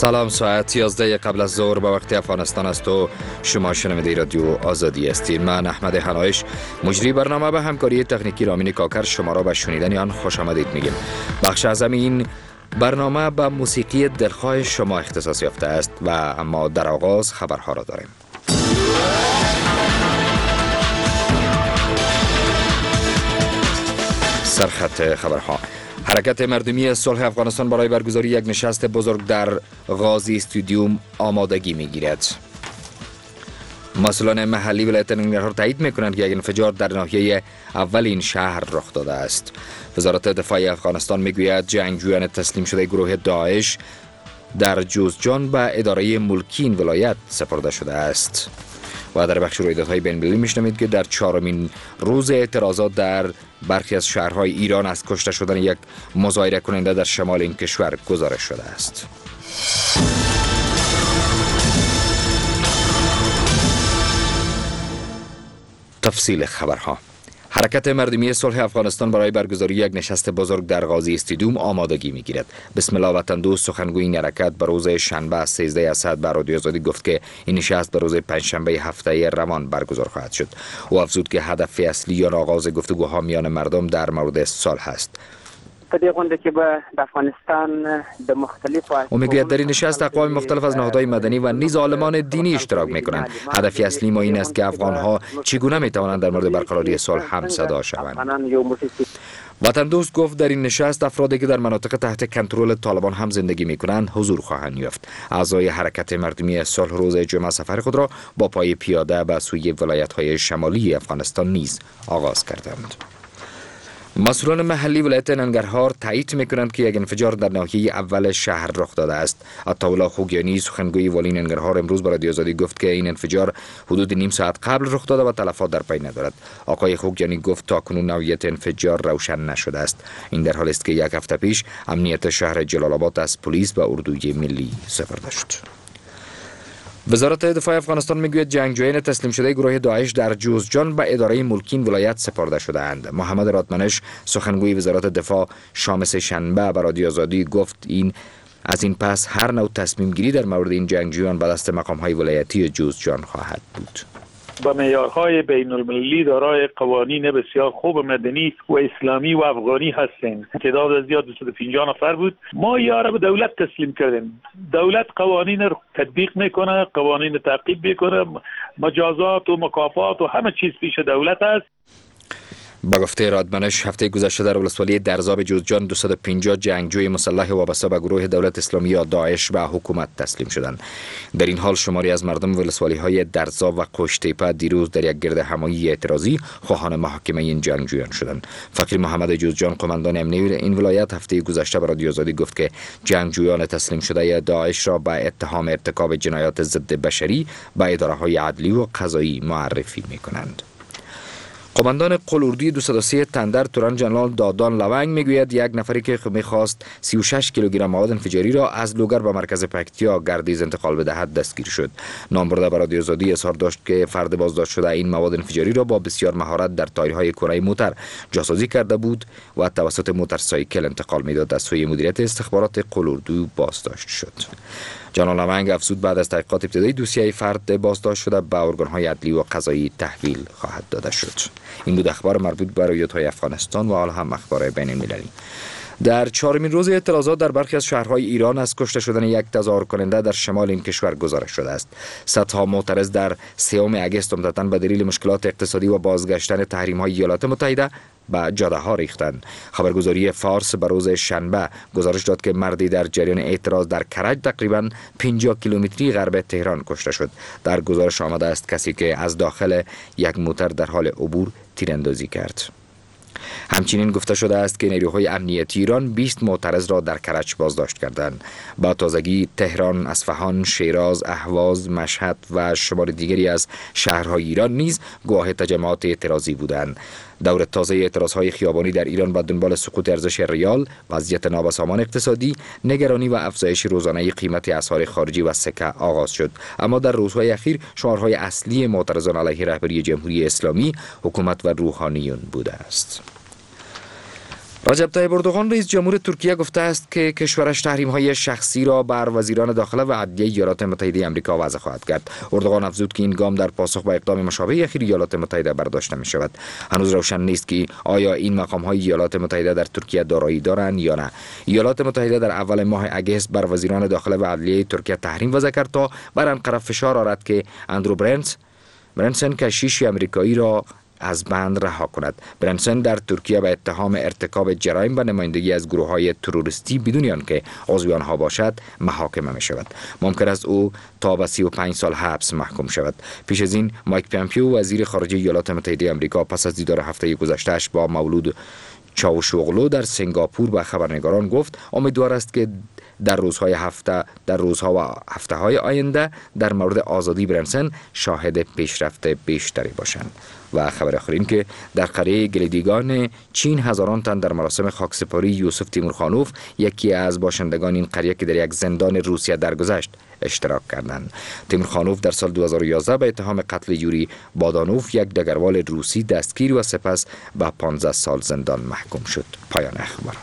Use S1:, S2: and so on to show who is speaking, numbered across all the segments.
S1: سلام، ساعت 11 قبل از ظهر به وقت افغانستان است و شما شنونده رادیو آزادی هستید. من احمد حنایش، مجری برنامه، به همکاری تکنیکی رامین کاکر شما را به شنیدن آن خوش آمدید میگیم. بخش اعظم این برنامه به موسیقی دلخواه شما اختصاص یافته است و اما در آغاز خبرها را داریم. سرخط خبرها: حرکت مردمی صلح افغانستان برای برگزاری یک نشست بزرگ در غازی استادیوم آمادگی می‌گیرد. مسئولان محلی ولایت ننگرهار تایید می‌کنند که یک انفجار در ناحیه اول این شهر رخ داده است. وزارت دفاع افغانستان می‌گوید جنگجویان تسلیم شده گروه داعش در جوزجان به اداره ملکی این ولایت سپرده شده است. و در بخش رویدادهای بین‌المللی میشنوید که در 4مین روز اعتراضات در برخی از شهرهای ایران از کشته شدن یک مظاهره کننده در شمال این کشور گزارش شده است. تفصیل خبرها: حرکت مردمی صلح افغانستان برای برگزاری یک نشست بزرگ در غازی استادیوم آمادگی می‌گیرد. بسم الله وطن دوست سخنگوی این حرکت به روز شنبه 13 اسد به رادیو آزادی گفت که این نشست به روز پنجشنبه هفته روان برگزار خواهد شد. او افزود که هدف اصلی آن آغاز گفتگوها میان مردم در مورد صلح است. او میگوید در این نشست اقوام مختلف از نهادهای مدنی و نیز عالمان دینی اشتراک میکنند. هدف اصلی ما این است که افغانها چگونه میتوانند در مورد برقراری صلح هم صدا شوند. وطن دوست گفت در این نشست افرادی که در مناطق تحت کنترل طالبان هم زندگی میکنند حضور خواهند یافت. اعضای حرکت مردمی صلح روز جمعه سفر خود را با پای پیاده به سوی ولایت‌های شمالی افغانستان نیز آغاز کردند. مسئولان محلی ولایت ننگرهار تایید میکنند که یک انفجار در ناحیه اول شهر رخ داده است. عطاالله خوگیانی سخنگوی والی ننگرهار امروز به رادیو آزادی گفت که این انفجار حدود نیم ساعت قبل رخ داده و تلفات در پی ندارد. آقای خوگیانی گفت تاکنون نوعیت انفجار روشن نشده است. این در حالی است که یک هفته پیش امنیت شهر جلال آباد از پلیس به اردوی ملی سپرده شد. وزارت دفاع افغانستان میگوید جنگجویان تسلیم شده گروه داعش در جوزجان به اداره ملکی این ولایت سپرده شده اند. محمد رادمنش سخنگوی وزارت دفاع شام سه‌شنبه به رادیو آزادی گفت از این پس هر نوع تصمیم گیری در مورد این جنگجویان به دست مقام‌های ولایتی جوزجان خواهد بود.
S2: با معیارهای بین المللی دارای قوانین بسیار خوب مدنی و اسلامی و افغانی هستند. تعداد زیاد 250 نفر بود. ما یاره به دولت تسلیم کردیم. دولت قوانین رو تطبیق میکنه، قوانین تعقیب میکنه، مجازات و مکافات و همه چیز پیش دولت است.
S1: با گفته رادمنش هفته گذشته در ولسوالی درزاب جوزجان 250 جنگجوی مسلح وابسته به گروه دولت اسلامی یا داعش به حکومت تسلیم شدند. در این حال شماری از مردم ولسوالی های درزاب و قشتیپه دیروز در یک گرد همایی اعتراضی خواهان محاکمه این جنگجویان شدند. فقیر محمد جوزجان قماندان امنیتی این ولایت هفته گذشته به رادیو آزادی گفت که جنگجویان تسلیم شده داعش را به اتهام ارتکاب جنایات ضد بشری به اداره‌های عدلی و قضایی معرفی می‌کنند. قماندان قلاردی 203 تندر توران جنرال دادان لونگ میگوید یک نفری که میخواست 36 کیلوگرم مواد انفجاری را از لوگر به مرکز پکتیا گردیز انتقال بدهد دستگیر شد. نامبرده به رادیو آزادی اظهار داشت که فرد بازداشت شده این مواد انفجاری را با بسیار مهارت در تایرهای کره موتر جاسازی کرده بود و توسط موتورسایکل انتقال میداد. از سوی مدیریت استخبارات قلاردی بازداشت شد. جنرال لونگ افزود بعد از تحقیقات ابتدایی دوسیه فرد بازداشت شده به ارگان‌های عدلی و قضایی تحویل خواهد داده شد. این بود اخبار مربوط به رویدادهای افغانستان و حالا هم اخبار بین‌المللی. در 4مین روز اعتراضات در برخی از شهرهای ایران از کشته شدن یک تظاهر کننده در شمال این کشور گزارش شده است. صدها معترض در 3 اگست عمدتاً به دلیل مشکلات اقتصادی و بازگشتن تحریم‌های ایالات متحده به جاده ها ریختند. خبرگزاری فارس به روز شنبه گزارش داد که مردی در جریان اعتراض در کرج تقریباً 50 کیلومتری غرب تهران کشته شد. در گزارش آمده است کسی که از داخل یک موتر در حال عبور تیراندازی کرد. همچنین گفته شده است که نیروهای امنیتی ایران 20 معترض را در کرج بازداشت کردند. با تازگی تهران، اصفهان، شیراز، اهواز، مشهد و شمار دیگری از شهرهای ایران نیز گواه تجمعات اعتراضی بودند. دور تازه اعتراضهای خیابانی در ایران با دنبال سقوط ارزش ریال، وضعیت نابسامان اقتصادی، نگرانی و افزایش روزانه قیمت اسعار خارجی و سکه آغاز شد. اما در روزهای اخیر شعارهای اصلی معترضان علیه رهبری جمهوری اسلامی، حکومت و روحانیون بوده است. رجب طیب اردوغان رئیس جمهور ترکیه گفته است که کشورش تحریم‌های شخصی را بر وزیران داخله و عدلیه ایالات متحده آمریکا وضع خواهد کرد. اردوغان افزود که این گام در پاسخ به اقدام مشابه اخیر ایالات متحده برداشته می شود. هنوز روشن نیست که آیا این مقام‌های ایالات متحده در ترکیه دارایی دارند یا نه. ایالات متحده در اول ماه اگست بر وزیران داخله و عدلیه ترکیه تحریم وضع کرد تا بر انقره فشار آورد که اندرو برنسن کشیش آمریکایی را از بند رها کند. برنسن در ترکیه به اتهام ارتکاب جرایم و نمایندگی از گروه‌های تروریستی بدون آنکه عضو آنها باشد محاکمه می شود. ممکن است او تا به 35 سال حبس محکوم شود. پیش از این مایک پامپیو وزیر خارجه ایالات متحده آمریکا پس از دیدار هفته گذشته‌اش با مولود چاوشوغلو در سنگاپور به خبرنگاران گفت امیدوار است که در روزها و هفته‌های آینده در مورد آزادی برنسن شاهد پیشرفت بیشتری باشند. و خبر آخر این که در قریه گلیدیگان چین هزاران تن در مراسم خاکسپاری یوسف تیمورخانوف، یکی از باشندگان این قریه که در یک زندان روسیه درگذشت، اشتراک کردند. تیمورخانوف در سال 2011 به اتهام قتل یوری بادانوف، یک دگروال روسی، دستگیر و سپس به 15 سال زندان محکوم شد. پایان اخبار.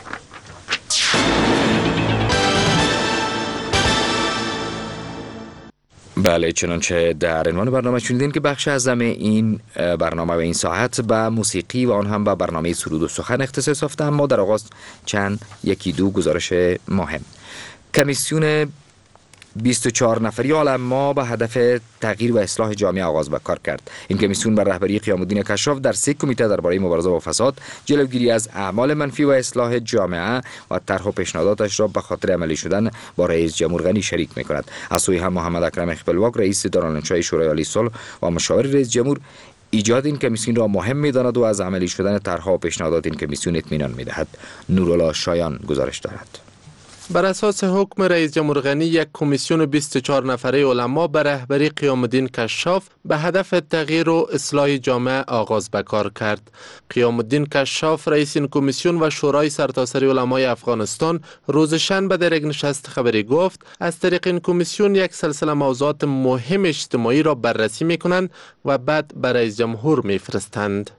S1: بله، چنانچه در عنوان برنامه شنیدین که بخش اعظم این برنامه و این ساعت به موسیقی و آن هم به برنامه سرود و سخن اختصاص یافته، اما در آغاز یکی دو گزارش مهم. کمیسیون 24 نفری علما به هدف تغییر و اصلاح جامعه آغاز به کار کرد. این کمیسیون بر رهبری قیام الدین کشاف در 3 کمیته درباره مبارزه با فساد، جلوگیری از اعمال منفی و اصلاح جامعه و طرح و پیشنهاداتش را به خاطر عملی شدن با رئیس جمهور غنی شریک می‌کند. از سوی هم محمد اکرم اخپلواک رئیس دارالانشای شورای عالی صلح و مشاور رئیس جمهور ایجاد این کمیسیون را مهم می‌داند و از عملی شدن طرح‌ها و پیشنهادات این کمیسیون اطمینان می‌دهد. نورالله شایان گزارش دارد.
S3: بر اساس حکم رئیس جمهور غنی، یک کمیسیون 24 نفره علما به رهبری قیام الدین کشاف به هدف تغییر و اصلاح جامعه آغاز به کار کرد. قیام الدین کشاف رئیس این کمیسیون و شورای سرتاسری علمای افغانستان روز شنبه در یک نشست خبری گفت از طریق این کمیسیون یک سلسله موضوعات مهم اجتماعی را بررسی می‌کنند و بعد به رئیس جمهور می‌فرستند.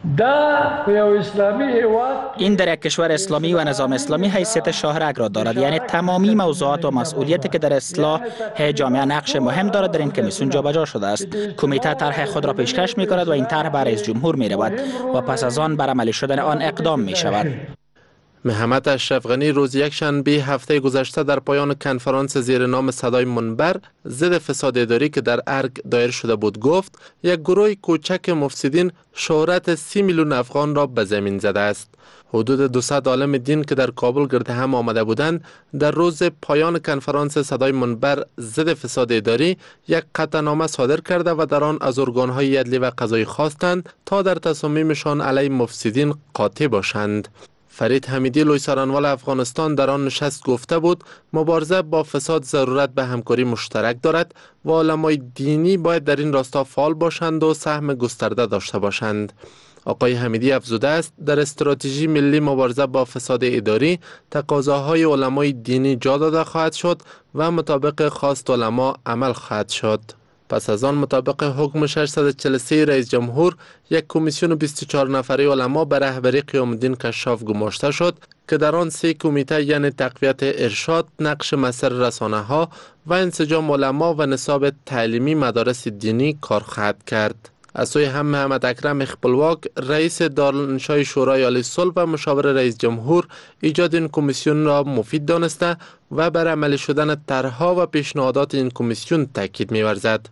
S4: این در یک کشور اسلامی و نظام اسلامی حیثیت شاهرگ را دارد، یعنی تمامی موضوعات و مسئولیتی که در اصلاح جامعه نقش مهم دارد در این کمیسیون جابجا شده است. کمیته طرح خود را پیشکش می کند و این طرح به رئیس جمهور می رود و پس از آن بر عملی شدن آن اقدام می شود.
S3: محمد اشرف غنی روز یکشنبه هفته گذشته در پایان کنفرانس زیر نام صدای منبر ضد فساد اداری که در ارگ دایر شده بود گفت یک گروه کوچک مفسدین شهرت 30 میلیون افغان را به زمین زده است. حدود 200 عالم دین که در کابل گرد هم آمده بودند در روز پایان کنفرانس صدای منبر ضد فساد اداری یک قطعنامه صادر کرده و در آن از ارگان‌های عدلی و قضایی خواستند تا در تصامیمشان علیه مفسدین قاطع باشند. فرید حمیدی لوی سرانوال افغانستان در آن نشست گفته بود مبارزه با فساد ضرورت به همکاری مشترک دارد و علمای دینی باید در این راستا فعال باشند و سهم گسترده داشته باشند. آقای حمیدی افزوده است در استراتژی ملی مبارزه با فساد اداری تقاضاهای علمای دینی جا داده خواهد شد و مطابق خواست علما عمل خواهد شد. پس از آن مطابق حکم 643 رئیس جمهور یک کمیسیون 24 نفره علما به رهبری قیام الدین کشاف گماشته شد که در آن 3 کمیته یعنی تقویت ارشاد، نقش مؤثر رسانه‌ها و انسجام علما و نصاب تعلیمی مدارس دینی کار خواهد کرد. از سوی هم محمد اکرم اخپلواک رئیس دارالانشای شورای عالی صلح و مشاور رئیس جمهور ایجاد این کمیسیون را مفید دانسته و بر عملی شدن طرح‌ها و پیشنهادات این کمیسیون تاکید می‌ورزد.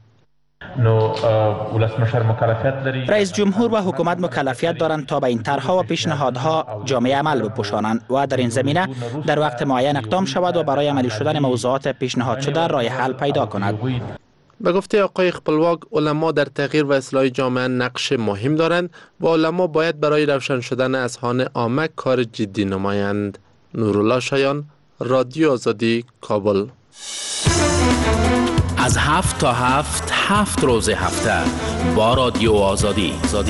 S4: رئیس جمهور و حکومت مکلفیت دارند تا به این طرح‌ها و پیشنهادها جامعه عمل بپوشانند و در این زمینه در وقت معین اقدام شود و برای عملی شدن موضوعات پیشنهاد شده راه حل پیدا کند.
S3: به گفته آقای اخپلواک علما در تغییر و اصلاح جامعه نقش مهم دارند و علما باید برای روشن شدن اذهان عامه کار جدی نمایند. نورالله شایان، رادیو آزادی، کابل.
S5: از 7 تا 7 روز هفته با رادیو آزادی.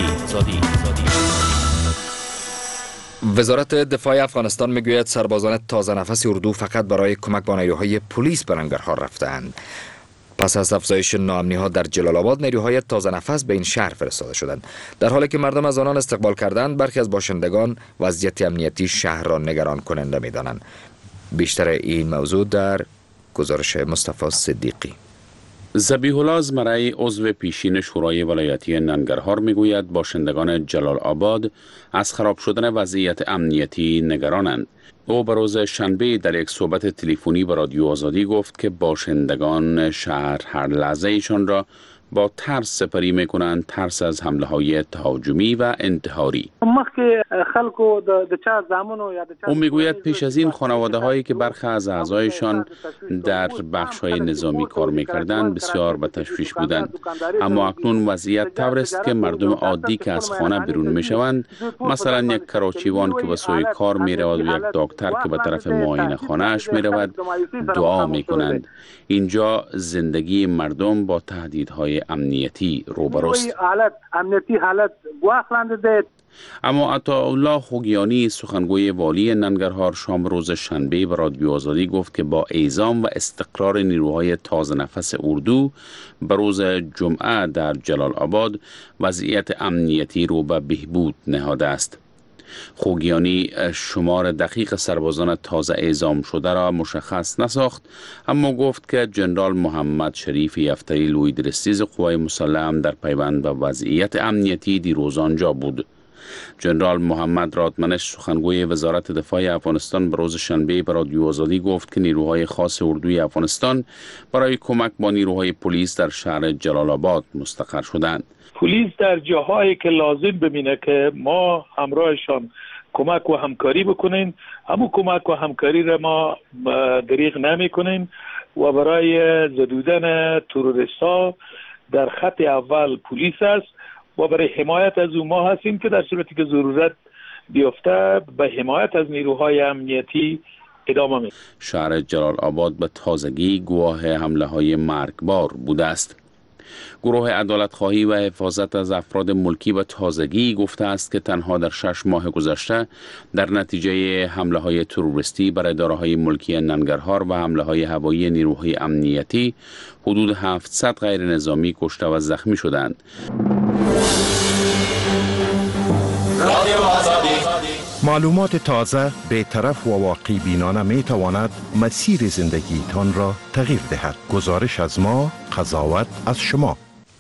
S1: وزارت دفاع افغانستان میگوید سربازان تازه نفس اردو فقط برای کمک با نیروهای پلیس به لنگرهار رفتند. پس از افزایش ناامنی‌ها در جلال آباد، نیروهای تازه نفس به این شهر فرستاده شدند. در حالی که مردم از آنان استقبال کردند، برخی از باشندگان وضعیت امنیتی شهر را نگران کننده می‌دانند. بیشتر این موضوع در گزارش مصطفی صدیقی.
S6: ذبیح الله ازمرعی، عضو پیشین شورای ولایتی ننگرهار، میگوید باشندگان جلال آباد از خراب شدن وضعیت امنیتی نگرانند. او به روز شنبه در یک صحبت تلفنی با رادیو آزادی گفت که باشندگان شهر هر لحظه ایشان را با ترس سپری میکنند، ترس از حمله های تهاجمی و انتحاری. او میگوید پیش از این خانواده هایی که برخی از اعضایشان در بخش های نظامی کار میکردند بسیار به تشویش بودند، اما اکنون وضعیت طور است که مردم عادی که از خانه بیرون میشوند، مثلا یک کراچیوان که به سوی کار میرود و یک دکتر که به طرف معاینه خانه اش میرود، دعا میکنند. اینجا زندگی مردم با تهدیدهای امنیتی روبروست. اما عطاالله خوگیانی، سخنگوی والی ننگرهار، شام روز شنبه به رادیو آزادی گفت که با اعزام و استقرار نیروهای تازه نفس اردو به روز جمعه در جلال آباد، وضعیت امنیتی رو به بهبود نهاده است. خوگیانی شمار دقیق سربازان تازه اعزام شده را مشخص نساخت، اما گفت که جنرال محمد شریف یفتری لویدرستیز قوای مسلح در پیوند به وضعیت امنیتی دیروز آنجا بود. جنرال محمد رادمنش، سخنگوی وزارت دفاع افغانستان، به روز شنبه به رادیو آزادی گفت که نیروهای خاص اردوی افغانستان برای کمک با نیروهای پلیس در شهر جلال آباد مستقر شدند.
S2: پلیس در جاهایی که لازم ببینه که ما همراهشان کمک و همکاری بکنیم، همون کمک و همکاری را ما دریغ نمی کنیم و برای زدودن تروریست‌ها در خط اول پلیس است و برای حمایت از ما هستیم که در صورتی که ضرورت بیفته به حمایت از نیروهای امنیتی ادامه میدیم.
S6: شهر جلال آباد به تازگی گواه حمله های مرگبار بوده است. گروه عدالت خواهی و حفاظت از افراد ملکی به تازگی گفته است که تنها در 6 ماه گذشته در نتیجه حمله های تروریستی بر اداره‌های ملکی ننگرهار و حمله های هوایی نیروهای امنیتی حدود 700 غیر نظامی کشته و زخمی شدند.
S7: معلومات تازه، بی‌طرف و واقع بینانه می تواند مسیر زندگیتان را تغییر دهد. گزارش از ما، قضاوت از شما.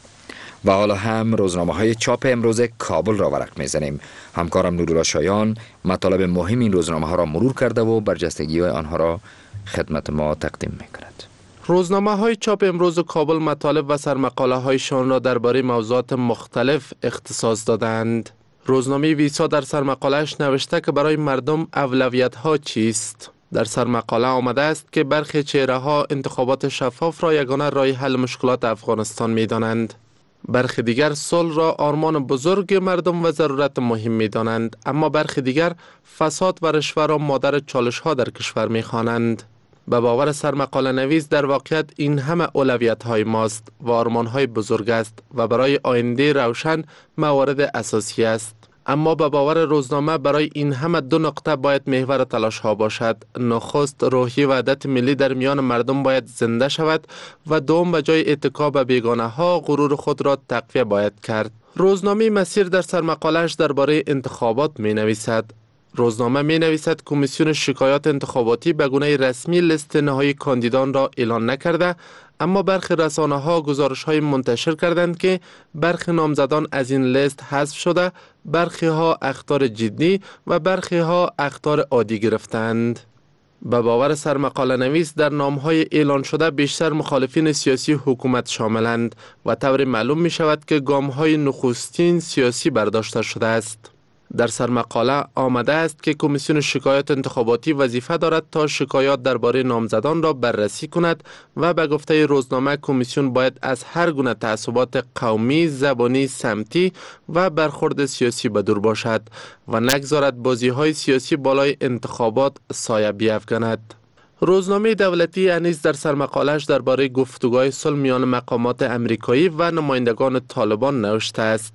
S1: و حالا هم روزنامه‌های چاپ امروز کابل را ورق می‌زنیم. همکارم نورالله شایان مطالب مهم این روزنامه‌ها را مرور کرده و برجستگی آنها را خدمت ما تقدیم می‌کند.
S3: روزنامه‌های چاپ امروز کابل مطالب و سرمقاله‌هایشان را درباره موضوعات مختلف اختصاص دادند. روزنامه ویسا در سرمقاله‌اش نوشته که برای مردم اولویت‌ها چیست؟ در سرمقاله آمده است که برخی چهره‌ها انتخابات شفاف را یگانه راه حل مشکلات افغانستان می‌دانند. برخی دیگر صلح را آرمان بزرگ مردم و ضرورت مهم می‌دانند، اما برخی دیگر فساد و رشوه را مادر چالش‌ها در کشور می‌خوانند. به باور سرمقاله نویس در واقعیت این همه اولویت‌های ماست و آرمان‌های بزرگ است و برای آینده روشن موارد اساسی است. اما به باور روزنامه برای این همه 2 نقطه باید محور تلاش‌ها باشد. نخست، روحیه وحدت ملی در میان مردم باید زنده شود و دوم، به جای اتکا به بیگانه‌ها غرور خود را تقویه باید کرد. روزنامه مسیر در سرمقاله‌اش درباره انتخابات می‌نویسد. روزنامه می‌نویسد کمیسیون شکایات انتخاباتی به گونه رسمی لیست نهایی کاندیدان را اعلان نکرده، اما برخی رسانه‌ها گزارش‌های منتشر کردند که برخی نامزدان از این لیست حذف شده، برخی ها اخطار جدی و برخی ها اخطار عادی گرفتند. به باور سرمقاله نویس در نام‌های اعلان شده بیشتر مخالفین سیاسی حکومت شاملند و طور معلوم می شود که گام‌های نخستین سیاسی برداشته شده است. در سرمقاله آمده است که کمیسیون شکایات انتخاباتی وظیفه دارد تا شکایات درباره نامزدان را بررسی کند و به گفته روزنامه کمیسیون باید از هر گونه تعصبات قومی، زبانی، سمتی و برخورد سیاسی بدور باشد و نگذارد بازی‌های سیاسی بالای انتخابات سایه بیفکند. روزنامه دولتی انیس در سرمقاله‌اش درباره گفتگوهای صلح میان مقامات امریکایی و نمایندگان طالبان نوشته است.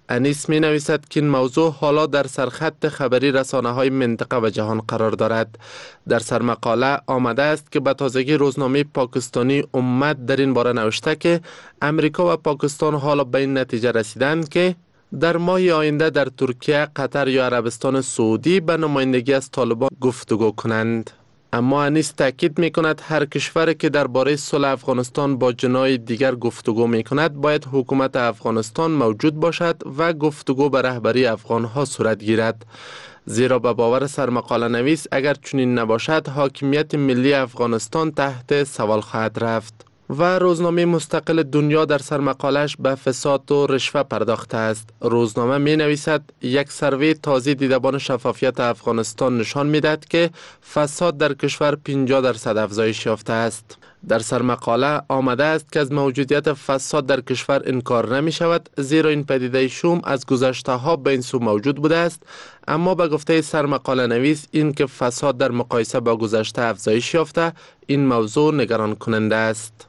S3: انیس می نویسد که این موضوع حالا در سرخط خبری رسانه‌های منطقه و جهان قرار دارد. در سرمقاله آمده است که به تازگی روزنامه پاکستانی امت در این باره نوشته که امریکا و پاکستان حالا به این نتیجه رسیدند که در ماه آینده در ترکیه، قطر یا عربستان سعودی به نمایندگی از طالبان گفتگو کنند. اما انیس تاکید می کند هر کشوری که درباره صلح افغانستان با جناح دیگر گفتگو می کند باید حکومت افغانستان موجود باشد و گفتگو به رهبری افغانها صورت گیرد. زیرا به باور سرمقاله نویس اگر چنین نباشد حاکمیت ملی افغانستان تحت سوال خواهد رفت. و روزنامه مستقل دنیا در سرمقالش به فساد و رشوه پرداخته است. روزنامه می نویسد یک سروی تازه دیدبان شفافیت افغانستان نشان می دهد که فساد در کشور 50% افزایش یافته است. در سرمقاله آمده است که از موجودیت فساد در کشور انکار نمی شود، زیرا این پدیده شوم از گذشته ها به این سو موجود بوده است، اما به گفته سرمقاله نویس این که فساد در مقایسه با گذشته افزایش یافته، این موضوع نگران کننده است.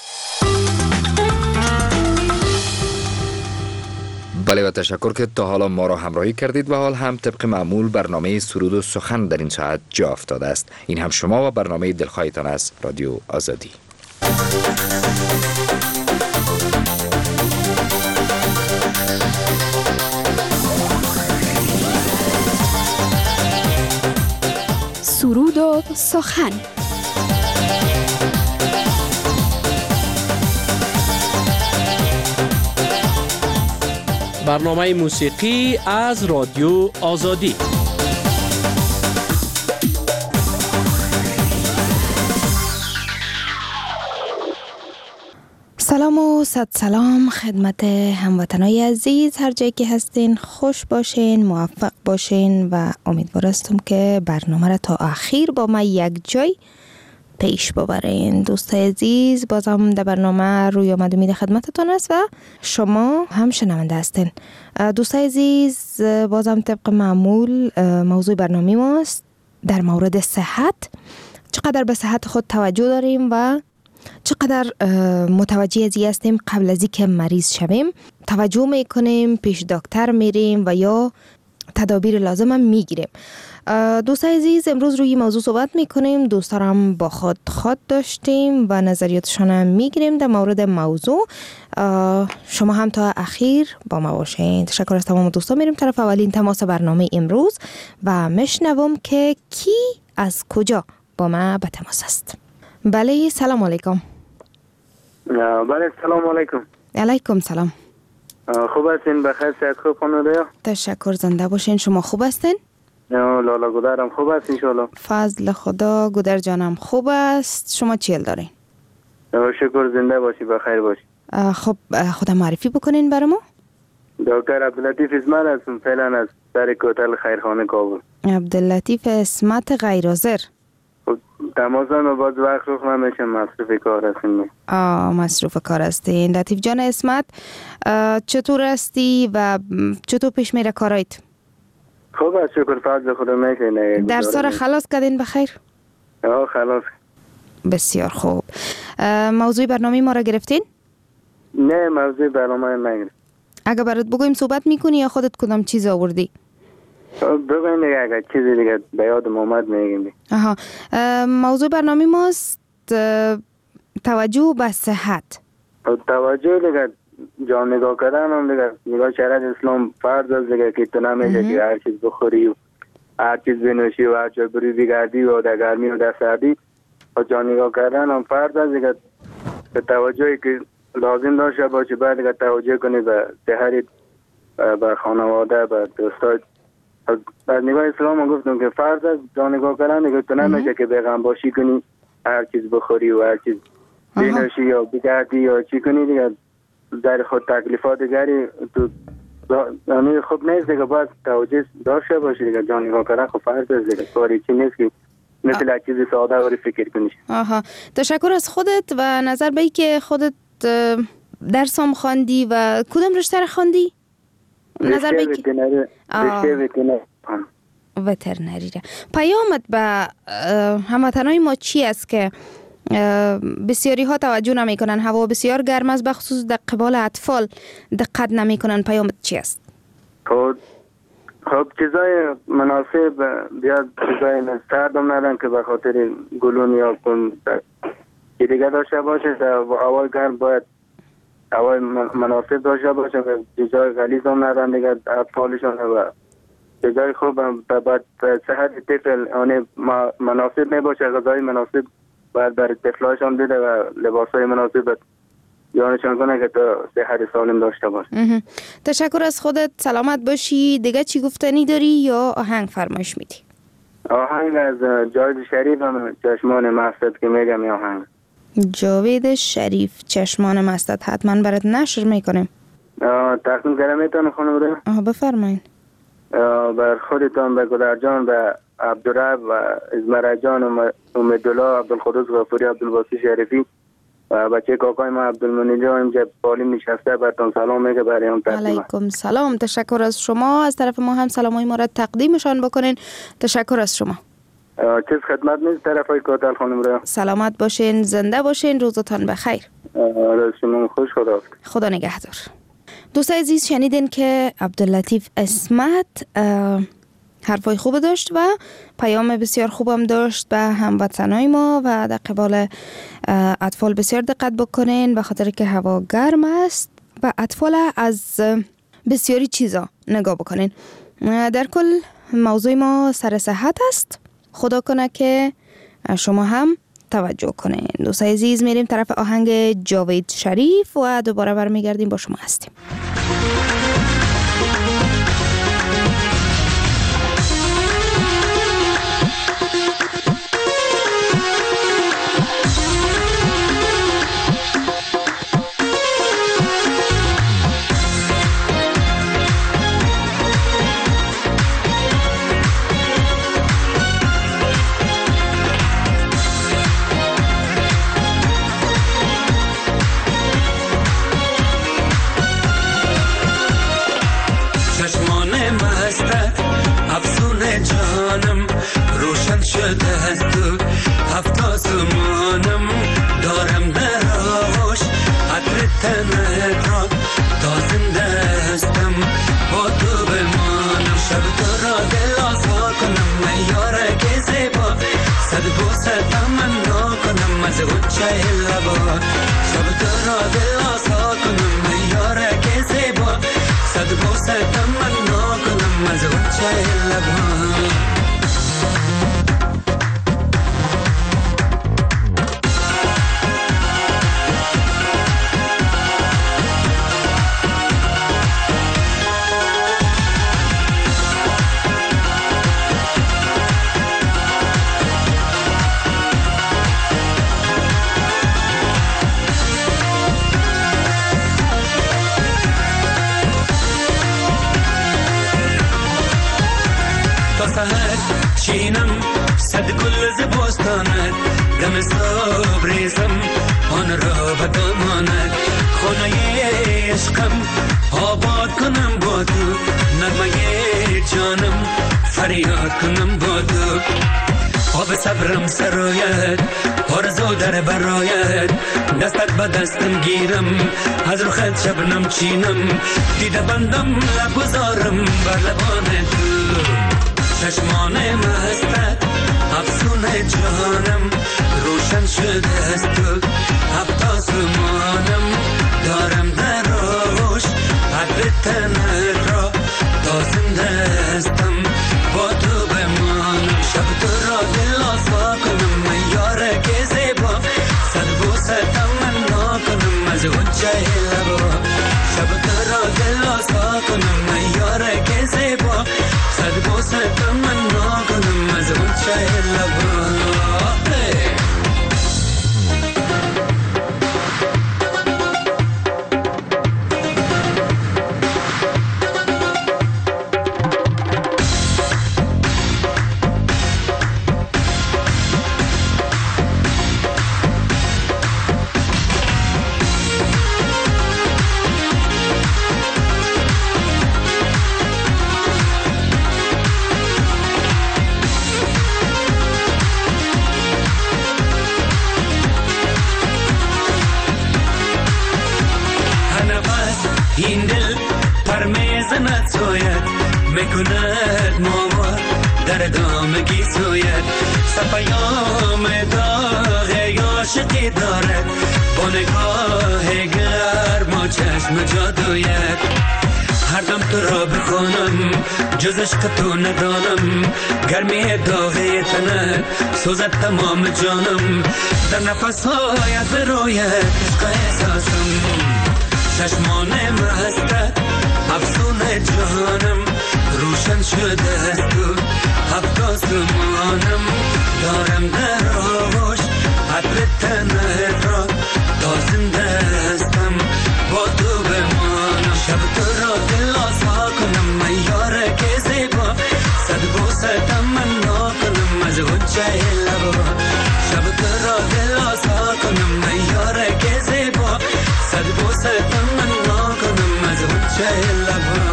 S1: بله و تشکر که تا حالا ما را همراهی کردید و حال هم طبق معمول برنامه سرود و سخن در این ساعت جا افتاده است. این هم شما و برنامه دلخواهتان از رادیو آزادی.
S8: سرود و سخن.
S5: برنامه موسیقی از رادیو آزادی.
S8: سلام و صد سلام خدمت هموطنای عزیز، هر جایی که هستین خوش باشین، موفق باشین و امیدوار هستم که برنامه را تا آخر با ما یک جای پیش ببرین. دوستای عزیز، بازم در برنامه روی آمد امید خدمتتون است و شما هم شنونده هستین. دوستای عزیز، بازم طبق معمول موضوع برنامه ماست در مورد صحت. چقدر به صحت خود توجه داریم و چقدر متوجه ازی هستیم قبل از اینکه مریض شویم توجه میکنیم، پیش دکتر میریم و یا تدابیر لازم هم میگیریم. دوستای عزیز، امروز روی موضوع صحبت میکنیم. دوستا هم با خود داشتیم و نظریاتشان هم میگیریم در مورد موضوع. شما هم تا اخیر با ما باشین. تشکر از تمام دوستا. میریم طرف اولین تماس برنامه امروز و میشنوم که کی از کجا با ما به تماس است. بله، سلام علیکم.
S9: بله، سلام علیکم.
S8: علیکم سلام.
S9: خوب هستین؟ بخیر؟ صحت خوب خانواده؟
S8: تشکر، زنده باشین. شما خوب هستین؟
S9: لالا گودرم خوب است انشالله.
S8: فضل خدا، گودر جانم خوب است. شما چیل دارین؟
S9: شکر، زنده باشی، بخیر باشی.
S8: خب خدا معرفی بکنین برای ما.
S9: دکتر عبداللطیف اسمت هستم، فعلا از در کوتل خیرخانه کابل.
S8: عبداللطیف اسمت غیرحاضر.
S9: تماسم باز وقت روخ نمیشه، مصروف کار هستیم.
S8: مصروف کار هستین. لطیف جان اسمت، چطور هستی و چطور پیش میره کارایت؟
S9: خوب است، شکر، فضل خدا میشه.
S8: درسا را خلاص کردین بخیر؟
S9: خلاص.
S8: بسیار خوب. موضوع برنامه ما را گرفتین؟
S9: نه، موضوع برنامه نگرفت.
S8: اگه برات بگویم صحبت میکنی یا خودت کدام چیز آوردی؟
S9: بگوین دیگه، اگه چیزی دیگه به یادم اومد میگیم.
S8: موضوع برنامه ماست توجه به صحت.
S9: توجه دیگه جان نگاه کردن هم دیگه نگاه شرع اسلام فرض است دیگه، که تو نمیشه که هر چیز بخوری و هر چیز بنوشی و هر جا بری بگردی و در گرمی و در سردی و جان نگاه کردن هم فرض است دیگه. به توجهی که لازم داشته باشه بعد دیگه توجه کنی به صحت، به خانواده، به دوستات. در نگاه اسلام هم گفتم که فرض است جان نگاه کردن دیگه. تو نمیشه که بیغم باشی کنی هر چیز بخوری و هر چیز بنوشی یا بگردی یا چی کنی دیگه، در خود تکلیفات دیگری تو یعنی خوب نیست دیگه. باید توجه داشته باشی دیگه. جان نگاه کردن خب فرض است دیگه، کاری چی نیست که مثل چیز ساده ولی فکر کنی.
S8: تشکر از خودت و نظر به ای که خودت درس هم خواندی و کدام رشته را خواندی؟ نظر به وترنری را. پیامت به هموطنای ما چی است که بسیاری ها توجه نمی کنن؟ هوا بسیار گرم است، بخصوص در قبال اطفال دقت نمی کنن. پیامت چی است؟
S9: خب چیزای مناسب بیاد چیزای سردم ندن که به خاطر گلون یا کن که دیگه داشته باشه هوای گرم باید هوای مناسب داشته باشه و چیزای غلیظ هم ندن دیگه اطفالشان و چیزای خوب بعد صحت طفل آنه مناسب نباشه غذای مناسب باید برای طفلاشان بده و لباسای مناسب یانشان کنه که تا صحت سالم داشته باشه.
S8: تشکر از خودت، سلامت باشی. دیگه چی گفتنی داری یا آهنگ فرمایش میدی؟
S9: آهنگ از جاوید شریف هم چشمان مستت که میگم آهنگ
S8: جاوید شریف چشمان مستت حتما برات نشر میکنیم.
S9: تقدیم کردم خانم رو
S8: بفرمایید.
S9: بر خودتان، به گلرجان، به عبدالرب و ازمره جان و امیدالله عبدالقدوس غفوری عبدالباسی شریفی و بچه کاکای ما عبدالمنی جان اینجا بالیم نشسته براتون سلام میگه برای هم تقدیم.
S8: علیکم سلام. تشکر از شما. از طرف ما هم سلامای ما را تقدیمشان بکنین. تشکر از شما.
S9: چیز خدمت نیست طرفای کاتل خانم را.
S8: سلامت باشین، زنده باشین، روزتان بخیر.
S9: شما خوش،
S8: خدا نگهدار. دوست عزیز شنیدین که عبداللطیف اسمت حرفای خوب داشت و پیام بسیار خوبم داشت به هموطنای ما و در قبال اطفال بسیار دقت بکنین به خاطر که هوا گرم است و اطفال از بسیاری چیزا نگاه بکنین. در کل موضوع ما سر صحت است. خدا کنه که شما هم توجه کنین. دوست عزیز میریم طرف آهنگ جاوید شریف و دوباره برمیگردیم با شما هستیم.
S10: جانم روشن شده از تو هفت آسمانم دارم در آغوش عطر تنت را تا زنده هستم با تو بمانم شب تو را دل آزار کنم من یارک زیبا صد بوسه تمنا کنم از غنچه لبا شب تو را دل آزار کنم من یارک زیبا صد بوسه تمنا کنم از غنچه لبا چینم صد گل ز بستانت دم صبریزم آن را به دامانت خانه عشقم آباد کنم با تو نغمه جانم فریاد کنم با تو آب صبرم سرایت آرزو در برایت دستت به دستم گیرم از رخت شبنم چینم دیده بندم لب گذارم بر لبان تو چشمان مستت افسون جانم روشن شده از تو هفت آسمانم دارم در آغوش عطر تنت را تا زنده هستم با تو بمانم شب تو را دل آزار کنم من یارک زیبا صد بوسه تمنا کنم از غنچه لبا شب تو را دل آزار کنم من یارک زیبا صد بوسه تمنا کنم از غنچه لبا میکند ماما در دامگی سوید سپیام داغ عاشقی دارد با نگاه گرم و چشم جادویت هر دم تو را بخونم جز عشق تو ندانم گرمی داغی تنت سوزد تمام جانم در نفس هایت برویت عشق احساسم چشمان مستت افسون جانم روشن شده است تو هفت آسمانم دارم در آغوش عطر تنت را تا زنده هستم با تو بمانم شب تو را دل آسا کنم من یار که زیبا صد بوسه تمنا کنم از غنچه لبا شب تو را دل آسا کنم من یار که زیبا صد بوسه تمنا کنم از غنچه لبا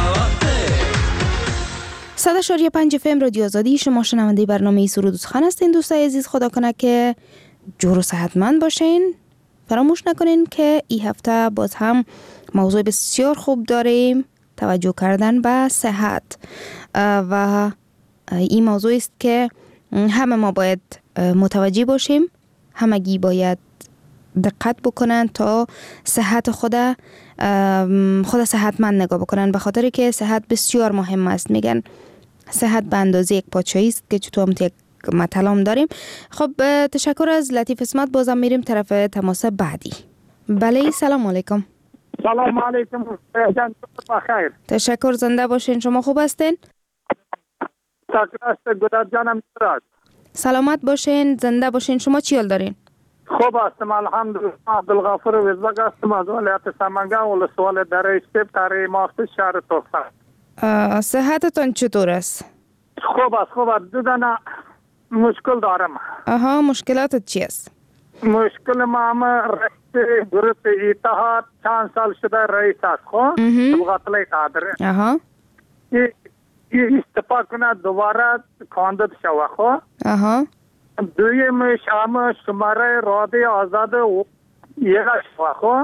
S8: 100.5 FM رادیو آزادی. شما شنونده برنامه سرود و سخن هستین. دوستای عزیز، خدا کنه که جور و صحتمند باشین. فراموش نکنین که این هفته باز هم موضوع بسیار خوب داریم، توجه کردن به صحت، و این موضوع است که همه ما باید متوجه باشیم، همگی باید دقت بکنن تا صحت خود صحتمند نگاه بکنن، به خاطر که صحت بسیار مهم است. میگن صحت به اندازه یک پادشاهی است که چطور هم یک مطلب داریم. خب تشکر از لطیف اسمت. بازم میریم طرف تماس بعدی. بله، سلام علیکم.
S11: سلام علیکم جان، بخیر.
S8: تشکر، زنده باشین. شما خوب هستین؟
S11: تکرست گودت جانم درست.
S8: سلامت باشین، زنده باشین. شما چی حال دارین؟
S11: خوب هستم الحمدلله. عبدالغفور وزبک هستم از ولایت سمنگان ولسوالی دره استیب تره ماخص شهر توخه.
S8: صحتتون چطور است؟
S11: خوب است. دو دانه مشکل دارم.
S8: مشکلاتت چی است؟
S11: مشکل ما هم رئیس گروپ اتحاد چند سال شده رئیس است. خب تبغاطلی قادره استفا کنه دوباره کاندید شوه. خب دویمش هم شماره راده آزاد یه شوه. خب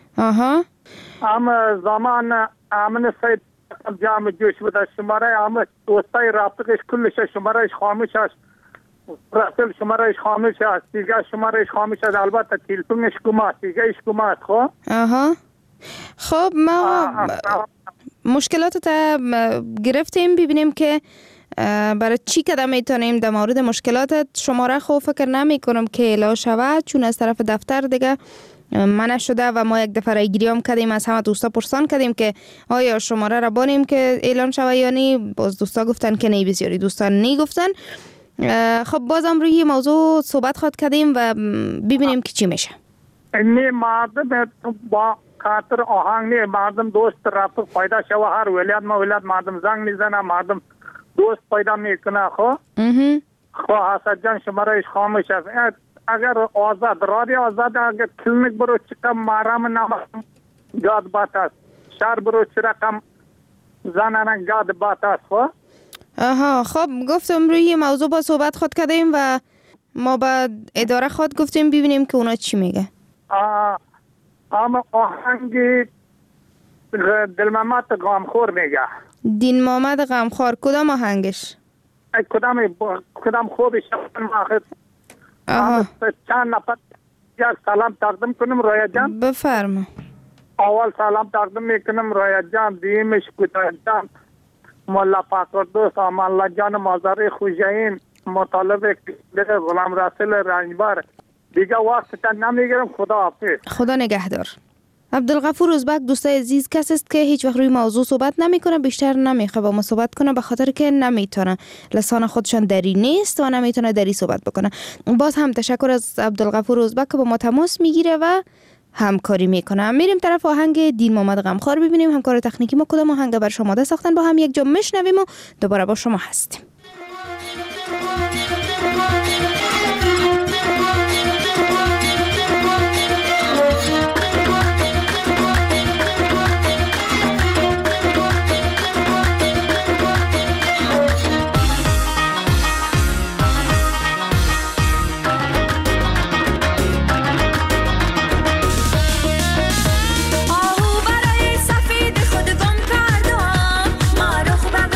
S11: هم زمان امن سید جامع جوش بوده، شماره هم دوستای رابطهش کلش شمارهش خاموش است، رسل شمارهش خاموش است، دیگه شمارهش خاموش است، البته تلفنش گم است، دیگه اش گم است.
S8: خب ما مشکلاتت گرفتیم، ببینیم که برای چی قدم میتونیم در مورد مشکلاتت. شماره خوب فکر نمی کنم که اعلام شود، چون از طرف دفتر دیگه منع شده و ما یک دفعه رایگیری هم کردیم، از همه دوستا پرسان کردیم که آیا شماره را بانیم که اعلان شود یا نی. باز دوستا گفتن که نه، بسیاری دوستان نی گفتن. خب بازم روی موضوع صحبت خواهد کردیم و ببینیم که چی میشه.
S11: نه مردم با خاطر آهنگ نه، مردم دوست رابطه پیدا شوه، هر ولایت مردم زنگ میزنه، مردم دوست پیدا میکنه. خب حسد جان شمارهش خاموش است. اگر آزاد رادی آزاد اگر کلینیک برو چکم مارام نام گاد بات است، شهر برو چه رقم زنانه گاد بات است.
S8: خب گفتم روی موضوع با صحبت خود کردیم و ما با اداره خود گفتیم ببینیم که اونا چی میگه.
S11: اما آهنگ دل محمد غمخور میگه.
S8: دین محمد غمخور کدام آهنگش؟
S11: کدام خوبش؟ چند نفر یک سلام تقدیم کنم رویا جان.
S8: بفرما.
S11: اول سلام تقدیم میکنم رویا جان، دیمش کتاب جان، مولا پاکردوست، امان الله جان مازاری خوشین، مطالبه دیگه غلام رسول رنجبر. دیگه وقت تا نمیگیرم. خدا حافظ.
S8: خدا نگهدار. عبدالغفور ازبک دوستای عزیز کسی است که هیچ وقت روی موضوع صحبت نمیکنه، بیشتر نمیخواد با ما صحبت کنه به خاطر که نمیتونه، لسان خودشان دری نیست و نمیتونه دری صحبت بکنه. باز هم تشکر از عبدالغفور ازبک که با ما تماس میگیره و همکاری میکنه. میریم طرف آهنگ دین محمد غمخوار ببینیم همکار تکنیکی ما کدام آهنگ بر شما ده ساختن، با هم یک جا میشنویم و دوباره با شما هستیم.
S12: آهو برای سفید خود گم کردم، ما رو خوبم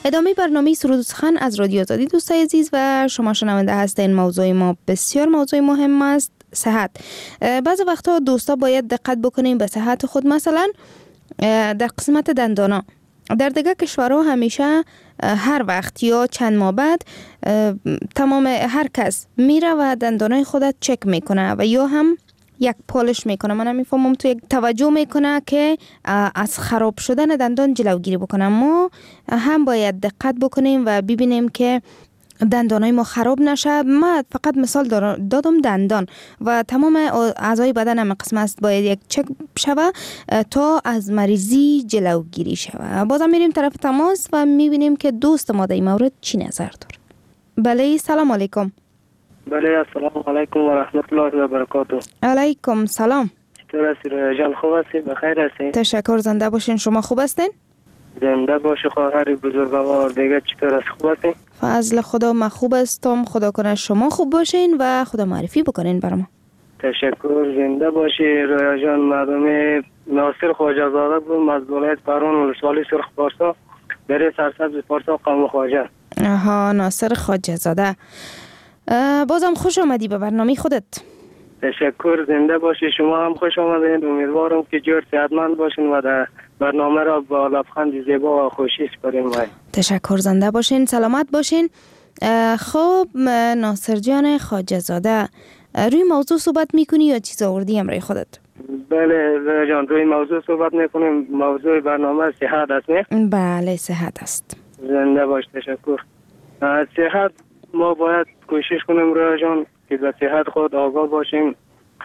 S8: ادامه برنامه سرود و سخن از رادیو آزادی دوستای عزیز و شما شنونده هستین. موضوع ما بسیار موضوع مهم است، صحت. بعضی وقتا دوستا باید دقت بکنیم به صحت خود. مثلا در قسمت دندانا در دیگه کشورها همیشه هر وقت یا چند ماه بعد تمام هر کس میره و دندانای خودت چک میکنه و یا هم یک پالش میکنه. من نمیفهمم تو یک توجه میکنه که از خراب شدن دندان جلوگیری بکنه. ما هم باید دقت بکنیم و ببینیم که دندانای ما خراب نشه. من فقط مثال دادم دندان و تمام اعضای بدن هم قسم است باید یک چک شوه تا از مریضی جلوگیری شوه. بازم میریم طرف تماس و میبینیم که دوست ما در این مورد چی نظر داره. بله سلام علیکم.
S12: بله السلام علیکم و رحمت الله و برکاته.
S8: علیکم سلام.
S12: چطور هستی رویا جان؟ خوب هستی؟ بخیر هستی؟
S8: تشکر. زنده باشین. شما خوب هستین؟
S12: زنده باشی خواهر بزرگوار. دیگه چطور هستی؟ خوب هستی؟
S8: فضل خدا من خوب هستم. خدا کنه شما خوب باشین و خدا معرفی بکنین برام.
S12: تشکر. زنده باشی رویا جان. مردم ناصر خواجه زاده بود از ولایت پروان ولسوالی سرخ پارسا در سرسبز پارسا قوم خواجه.
S8: آها ناصر خواجه زاده. بازم خوش آمدی به برنامه خودت.
S12: تشکر. زنده باشی. شما هم خوش آمدید. امیدوارم که جور صحتمند باشین و در برنامه را با لبخند زیبا و خوشی سپاریم.
S8: تشکر. زنده باشین. سلامت باشین. خب ناصر جان خواجه زاده روی موضوع صحبت میکنی یا چیز آوردی امروی خودت؟
S12: بله جان روی موضوع صحبت میکنیم. موضوع برنامه صحت است نه؟
S8: بله صحت است.
S12: زنده باش. تشکر. صحت ما باید کوشش کنیم رویا جان که به صحت خود آگاه باشیم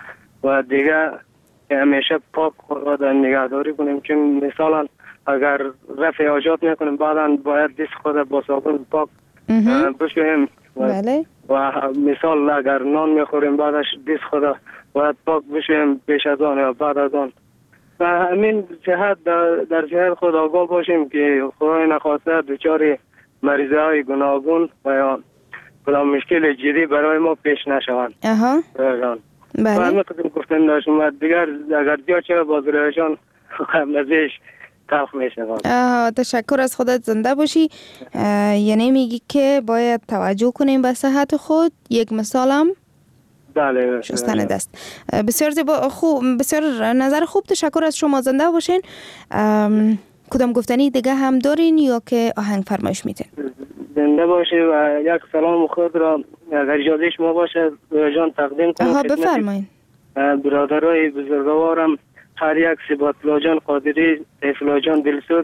S12: و دیگه همیشه پاک خود را در نگهداری کنیم. چون مثلا اگر رفع حاجات میکنیم بعدا باید دست خود با صابون پاک بشوییم.
S8: بله.
S12: و مثال اگر نان میخوریم بعدش دست خود باید پاک بشوییم پیش از آن یا بعد از آن. و همین صحت در صحت خود آگاه باشیم که خدای نخواسته دچار مریضی های گوناگون و یا کدام مشکل جدی برای ما پیش نشوند.
S8: بله.
S12: و همه قسم گفتن داشتم و دیگر اگر زیاد چه باز رویشان قبل ازش تلخ میشوند.
S8: تشکر. از خودت. زنده باشی. یعنی میگی که باید توجه کنیم به صحت خود. یک مثالم
S12: بله
S8: شستن دست. بسیار زیبا. خوب. بسیار نظر خوب. تشکر از شما. زنده باشین. کدام گفتنی دیگه هم دارین یا که آهنگ فرمایش میتین؟
S12: زنده باشه و یک سلام خود را اگر اجازه شما باشه جان تقدیم کنم.
S8: بفرمایید.
S12: برادرای بزرگوارم هر یک سباتلا جان قادری، سیفلا جان دلسوز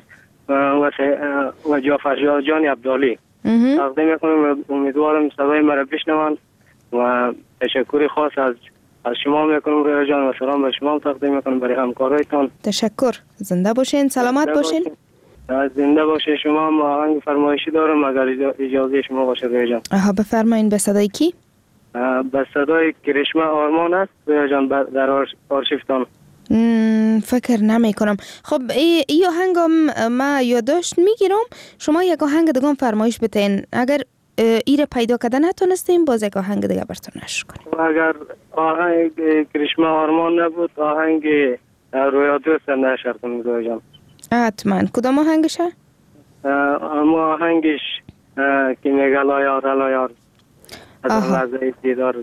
S12: و جعفر جان عبدالی تقدیم کنم. امیدوارم صدای مرا بشنوند و تشکر خاص از شما میکنم رویا جان و سلام به شما تقدیم میکنم برای همکارایتان.
S8: تشکر. زنده باشین. سلامت باشین.
S12: زنده باشه. شما ما آهنگ فرمایشی دارم اگر اجازه شما باشه رویا جان.
S8: بفرمایین. به صدای کی؟
S12: به صدای کرشمه آرمان است رویا جان در آرشیفتان.
S8: فکر نمی کنم. خب ای آهنگم ما یادداشت میگیرم. شما یک آهنگ دیگه فرمایش بتین. اگر ایره پیدا کردن نتونستیم باز یک آهنگ دیگه براتون نشر کنیم.
S12: اگر آهنگ کرشمه آرمان نبود آهنگ رویا دوست نشر کنیم رویا جان.
S8: حتما. کدام آهنگشه؟
S12: اما آهنگش که میگه لایار از لحظه دیدار.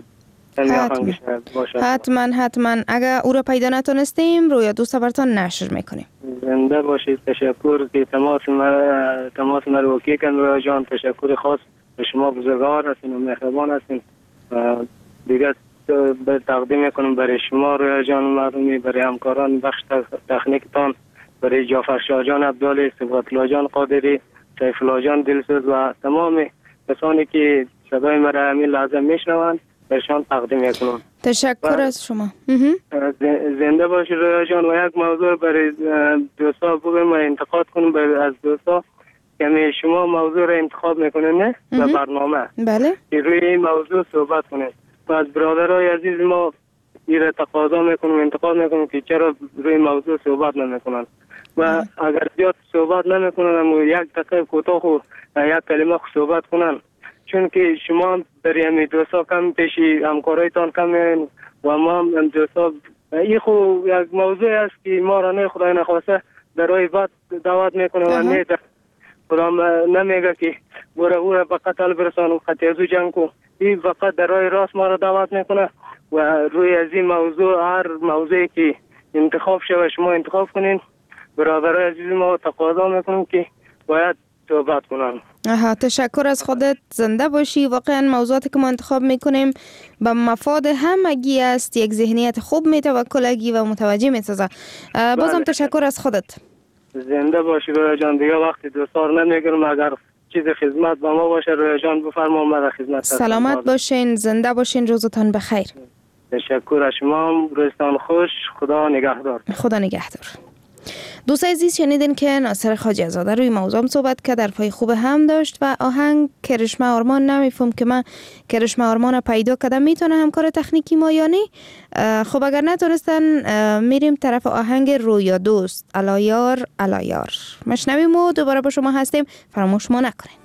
S8: حتما. اگر او را پیدا نتونستیم رویا دوست براتون نشر میکنیم.
S12: زنده باشید. تشکر که تماس مروکی کن رویا جان. تشکر خاص به شما بزرگوار هستین و مهربان هستین. دیگه به تقدیم میکنم برای شما رویا جان مردمی، برای همکاران بخش تکنیکتان، برای جعفر جان عبدالی، سباتلا جان قادری، سیفلا جان دلسوز و تمام کسانی که صدای مرا همین لحظه میشنوند برشان تقدیم میکنم.
S8: تشکر از شما.
S12: زنده باشید رویا جان. و یک موضوع برای دوستا بگم و انتقاد کنم از دوستا که شما موضوع را انتخاب میکنین نه به برنامه.
S8: بله.
S12: که روی این موضوع صحبت کنین و از برادرای عزیز ما این تقاضا میکنم انتقاد میکنم که چرا روی موضوع صحبت نمیکنن و اگر زیاد صحبت نمیکنن اما یک دقیقه کوتاه و یک کلمه صحبت کنن. چون که شما برای همین دوستا کم پیشی همکارایتان کم میرین و ما هم دوستا این خو یک موضوع است که ما را نه خدای نخواسته در راه بد دعوت میکنه و نه کدام نمیگه که برو به قتل برسان و خطی از او جنگ کن. این فقط در راه راست ما را دعوت میکنه و روی از این موضوع هر موضوعی که انتخاب شده شما انتخاب کنین. برادرای عزیز ما تقاضا میکنم که باید صحبت کنن.
S8: تشکر از خودت، زنده باشی. واقعا موضوعاتی که ما انتخاب میکنیم به مفاد همگی است. یک ذهنیت خوب میتوکلگی و متوجه میسازه. بازم تشکر از خودت.
S12: زنده باشی رویا جان. دیگه وقتی دوستار نمیگیرم، اگر چیز خدمت با ما باشه رویا جان بفرما، ما در خدمت هستم.
S8: سلامت باشین، زنده باشین، روزتان بخیر.
S12: تشکر از شما، روزتان خوش، خدا نگهدار.
S8: خدا نگهدار. دوستای عزیز شنیدین که ناصر خواجه زاده روی موضوع صحبت که در پای خوب هم داشت و آهنگ کرشمه آرمان. نمیفهم که من کرشمه آرمان پیدا کردم میتونه همکار تکنیکی ما یا نه. خب اگر نتونستن میریم طرف آهنگ رویا دوست، علایار علایار مشنویم و دوباره با شما هستیم. فراموش ما نکنین.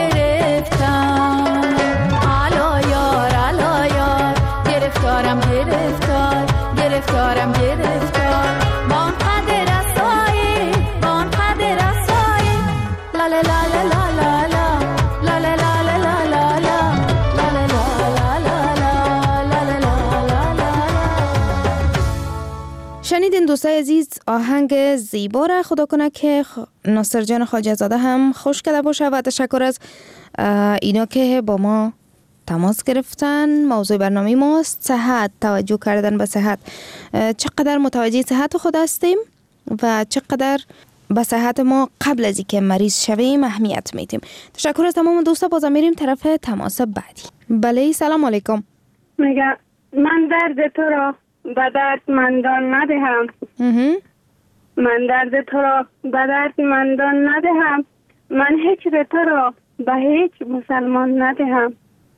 S13: گرفتارم گرفتار گرفتارم گرفتار با اون قد رسایی با اون قد رسایی لا لا لا لا لا لا لا لا لا لا لا لا
S8: شنیدین دوستای عزیز آهنگ زیبا را. خدا کنه که ناصر جان خواجه زاده هم خوش کرده باشه و تشکر از اینا که با ما تماس گرفتن. موضوع برنامه ماست صحت، توجه کردن به صحت. چقدر متوجه صحت خود هستیم و چقدر به صحت ما قبل از اینکه مریض شویم اهمیت میدیم. تشکر از تمام دوستا. بازم میریم طرف تماس بعدی. بله سلام علیکم.
S14: میگه من درد تو را به دردمندان ندهم. من درد تو را به دردمندان ندهم. من هجر تو را به هیچ مسلمان ندهم.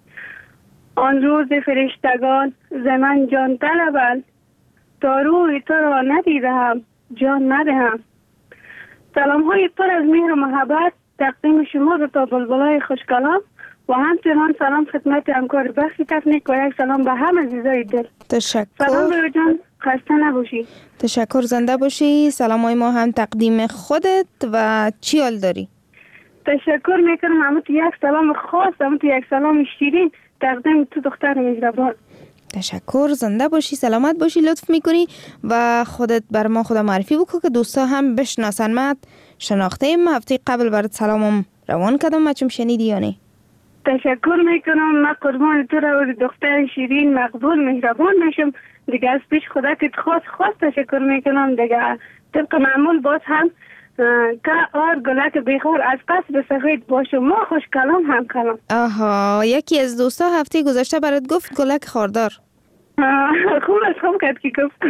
S14: آن روز فرشتگان ز من جان طلبند تا روی تو را ندیدم جان ندهم. سلام های پر از مهر و محبت تقدیم شما رو تا بلبلای خوشکلام و همچنان سلام خدمت همکار بخش تکنیک و یک سلام به همه عزیزای دل.
S8: تشکر.
S14: سلام روی جان، خسته نباشی.
S8: تشکر، زنده باشی. سلام های ما هم تقدیم خودت و چی حال داری؟
S14: تشکر میکنم. همون یک سلام خاص، همون یک سلام شیرین تقدیم تو دختر مهربان.
S8: تشکر، زنده باشی، سلامت باشی. لطف میکنی و خودت بر ما خدا معرفی بکن که دوستا هم بشناسن. من شناخته ایم، هفته قبل برات سلامم روان کردم، ما چون شنیدی یا نه؟
S14: تشکر میکنم. من قربان تو را و دختر شیرین مقبول مهربان میشم دیگه. از پیش خدا که خاص تشکر میکنم دیگه. طبق معمول باز هم که گلک بیخور از قصب سفید باشه ما خوش کلام هم کلام.
S8: آها، یکی از دوستا هفته گذشته برات گفت گلک خاردار.
S14: خوب از خوب کرد که گفت.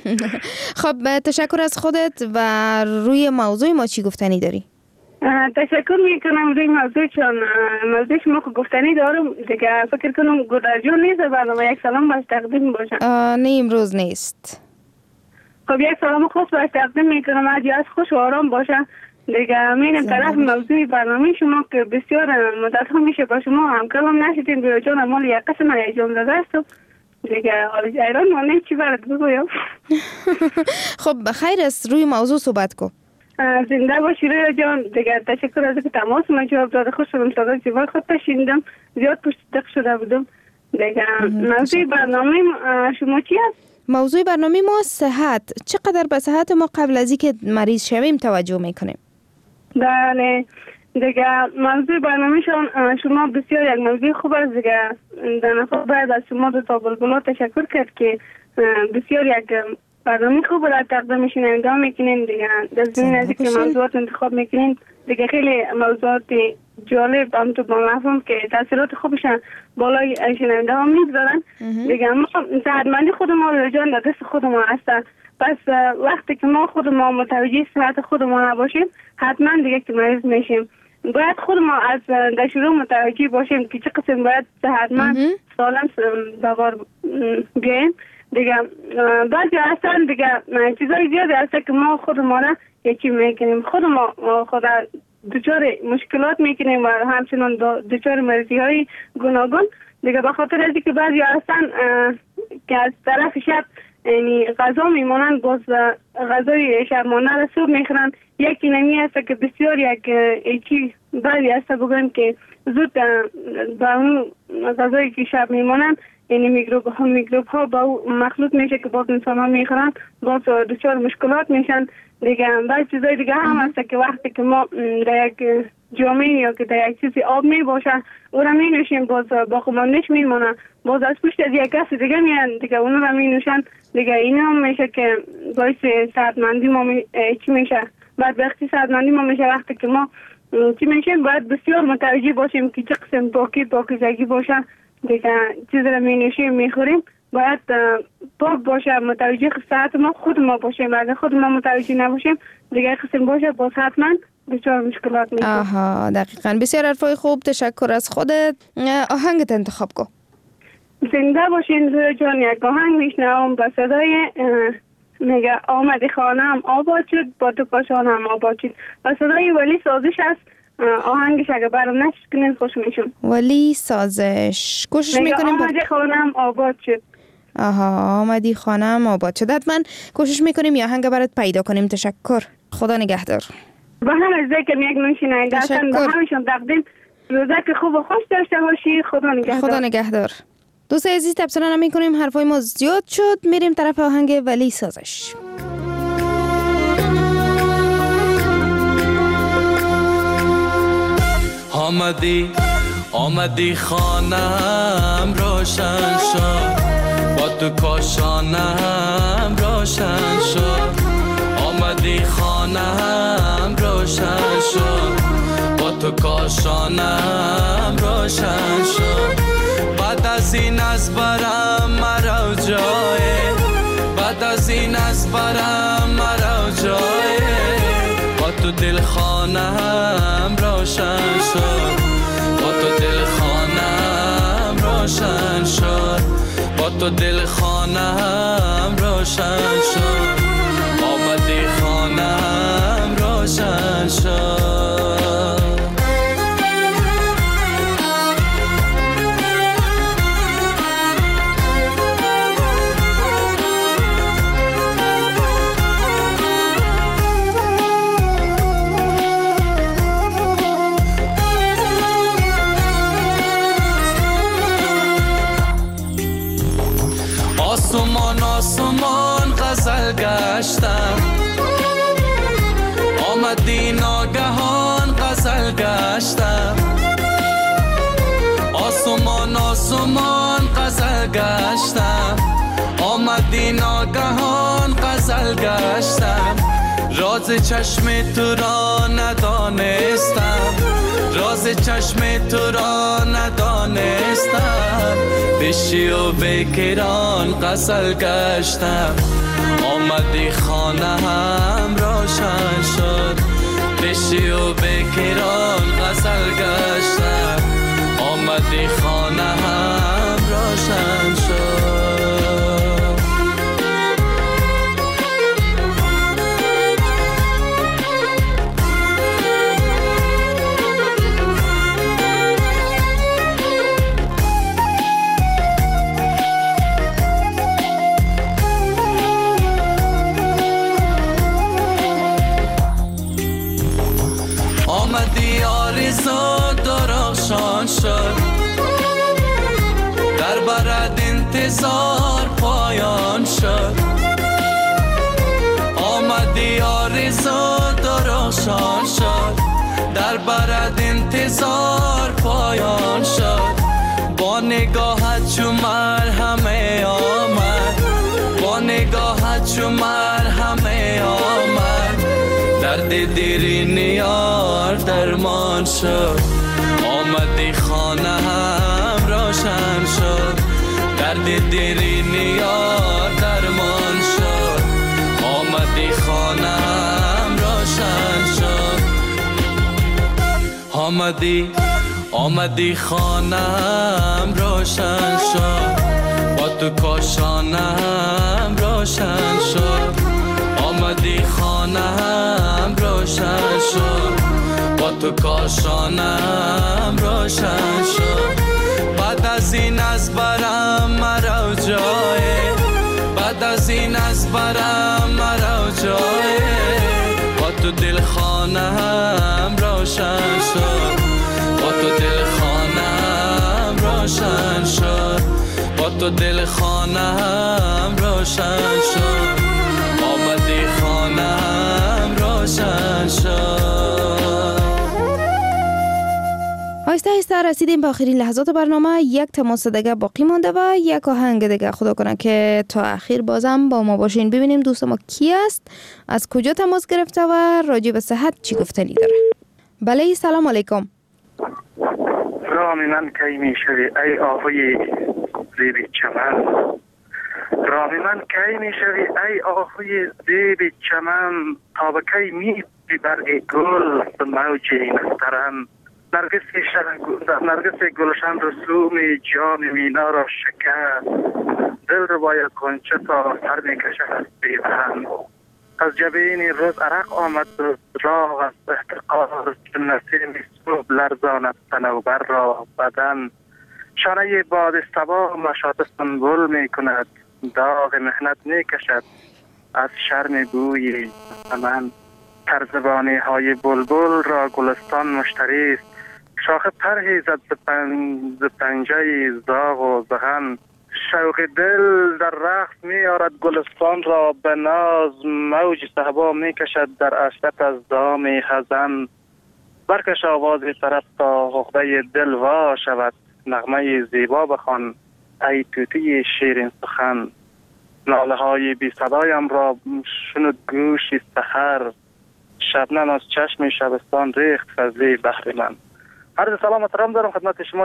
S8: خب تشکر از خودت. و روی موضوع ما چی گفتنی داری؟
S14: تشکر میکنم روی موضوع، چون موضوع شما که گفتنی دارم دیگه. فکر کنم گدرجو نیست برنامه یک سلام باش تقدیم باشه.
S8: نه امروز نیست.
S14: خب یک سلام خاص باش تقدیم میکنم. از خوش و آرام باشه دیگه. میرم طرف موضوع برنامه شما که بسیار مدت ها میشه با شما هم کلام نشدیم. بیو جان مال یک قسم یک جمله دستم دیگه. ایران مانه چی برد بگویم.
S8: خب خیر است، روی موضوع صحبت کن.
S14: زنده باشی رویا جان دیگه. تشکر از که تماس من جواب داده. خوش شدم صدا جواب خود تشیندم، زیاد پشت دق شده بودم دیگه. موضوع برنامه شما چی است؟
S8: موضوع برنامه ما صحت. چقدر به صحت ما قبل از اینکه مریض شویم توجه میکنیم؟
S14: بله دیگه. موضوع برنامه شما بسیار یک موضوع خوب است دیگه. در نخواست باید از شما دو تا بلبلا تشکر کرد که بسیار یک برنامه خوب را تقدیم شنونده میکنین دیگه. در زمین از که موضوعات انتخاب میکنین دیگه. خیلی موضوعات جالب هم تو با مفهوم که تاثیرات خوبش بالای شنونده ها میگذارن دیگه. ما صحتمندی خود ما رو جان در دست خود ما هست. پس وقتی که ما خود ما متوجه صحت خود ما نباشیم حتما دیگه که مریض میشیم. باید خود ما از در شروع متوجه باشیم که چه قسم باید صحتمند سالم دوار بیاییم دیگه. بعضی هستن دیگه چیزای زیادی هست که ما خود ما را یکی میکنیم. خود ما خود دچار مشکلات میکنیم و همچنان دچار مریضی های گوناگون دیگه. به خاطر از اینکه بعضی هستن که از طرف شب یعنی غذا میمونن، باز غذای شبمانه را صبح میخورن. یکی نمی هست که بسیار یکی بعضی هست بگویم که زود با اون غذایی که شب میمونن یعنی میکروب ها با مخلوط میشه که باز انسان ها میخورن، باز دچار مشکلات میشن دیگه. بعضی چیزای دیگه هم هست که وقتی که ما در یک جامعه یا که در یک چیزی آب میباشه او را می نوشیم باز با خمانش میمونه، باز از پشت از یک کسی دیگه میان دیگه اونو را می نوشن دیگه. این هم میشه که باعث صحتمندی ما چی میشه. بعد وقتی صحتمندی ما میشه وقتی که ما چی میشه باید بسیار متوجه باشیم که چه قسم پاکیزگی باشه دیگه. چیز را می نوشیم میخوریم باید پاک باشه. متوجه صحت ما خود ما باشیم. اگر خود ما متوجه نباشیم دیگه قسم باشه باز حتما بسیار مشکلات میشه.
S8: آها دقیقاً. بسیار حرفای خوب. تشکر از خودت. آهنگت انتخاب کن.
S14: زنده باشین روی جان. یک آهنگ میشنوم با صدای میگه آمدی خانم آباد شد با تو پاشانم آباد شد. با صدای ولی سازش است. آهنگش اگه برام نشد کنین خوش میشم.
S8: ولی سازش کوشش میکنیم.
S14: آمدی خانم آباد شد.
S8: آها، آمدی خانم آباد شد. حتما کوشش میکنیم یا آهنگ برات پیدا کنیم. تشکر، خدا نگهدار.
S14: با هم از ذکر یک نوشیننده هستن، با همشون تقدیم روزک خوب و خوش داشته باشی. خدا نگهدار.
S8: خدا نگهدار. دوست عزیز، تبصره نمی کنیم، حرفای ما زیاد شد، میریم طرف آهنگ ولی سازش.
S15: آمدی خانم روشن شد، با تو کاشانم روشن شد. آمدی خانم روشن شد، با تو کاشانم روشن شد. بعد از این از برم مرا جای، بعد از این از برم مرا جای. با تو دل خانم روشن شد، با تو دل خانم روشن شد، با تو دل خانم روشن شد. آمدی خانم روشن شد. آسمان غزل گشتم، آمدی ناگهان غزل گشتم. آسمان غزل گشتم، آمدی ناگهان غزل گشتم. راز چشم تو را ندانستم، راز چشم تو را ندانستم. بشی و بکران غزل گشتم، آمدی خانم روشن شد. بشی و بکران غزل گشتم، آمدی خانم روشن شد. آمدی آرزو درخشان شد، در برد انتظار پایان شد. آمدی آرزو درخشان شد، در برد انتظار پایان شد. با نگاهت چو مرهمه آمد، با نگاهت چو مرهمه آمد. درد دیرین یار درمان شد، آمدی خانم روشن شد. درد دیرین یار درمان شد، آمدی خانم روشن شد. آمدی خانم روشن شد، با تو کاشانم روشن شد. آمدی خانم روشن شد، با تو کاشانم روشن شد. بعد از این از برم مرا جای، بعد از این از برم مرا جای. با تو دل خانم روشن شد، با تو دل خانم روشن شد، با تو دل خانم روشن شد. آمدی خانم روشن شد.
S8: آهسته آهسته رسیدیم به آخرین لحظات برنامه. یک تماس دیگه باقی مانده و یک آهنگ دیگه. خدا کنه که تا آخر بازم با ما باشین، ببینیم دوست ما کی است، از کجا تماس گرفته و راجع به صحت چی گفتنی داره. بله، سلام علیکم.
S16: رام من کی می شوی ای آهوی زیب چمن، رام من کی می شوی ای آهوی زیب چمن. تا به کی می برگ گل به موج نسترن. نرگس گلشن رسوم جام مینا را شکست. دل رو باید کنچه تا سر می کشد از بیبهن. از جبین روز عرق آمد راه از احتقار. چون نسیم صبح لرزاند صنوبر را بدن. شانه باد صبا مشاط سنبول می کند. داغ محنت می کشد از شرم بوی من. ترزبانی های بلبل را گلستان مشتری است. شاخه پرهیزد ز پنجه زاغ و زغن. شوق دل در رقص می آرد گلستان را به ناز. موج صحبا می کشد در عشرت از دام خزن. برکش آواز طرف تا حقده دل وا شود. نغمه زیبا بخوان ای طوطی شیرین سخن. ناله های بی صدایم را شنود گوشی سحر. شبنم از چشم شبستان ریخت فضلی بحر من. عرض سلام و احترام دارم خدمت شما.